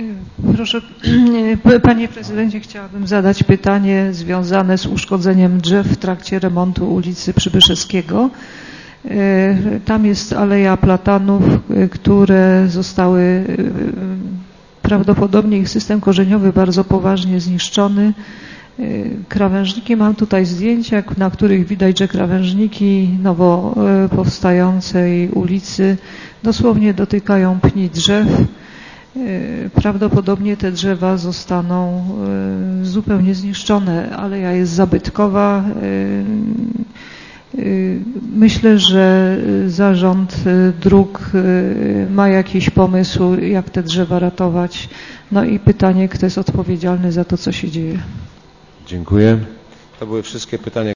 Proszę, Panie Prezydencie, chciałabym zadać pytanie związane z uszkodzeniem drzew w trakcie remontu ulicy Przybyszewskiego. Tam jest aleja platanów, które zostały, prawdopodobnie ich system korzeniowy bardzo poważnie zniszczony. Krawężniki, mam tutaj zdjęcia, na których widać, że krawężniki nowo powstającej ulicy dosłownie dotykają pni drzew. Prawdopodobnie te drzewa zostaną zupełnie zniszczone. Aleja jest zabytkowa. Myślę, że Zarząd Dróg ma jakiś pomysł, jak te drzewa ratować. No i pytanie, kto jest odpowiedzialny za to, co się dzieje. Dziękuję. To były wszystkie pytania.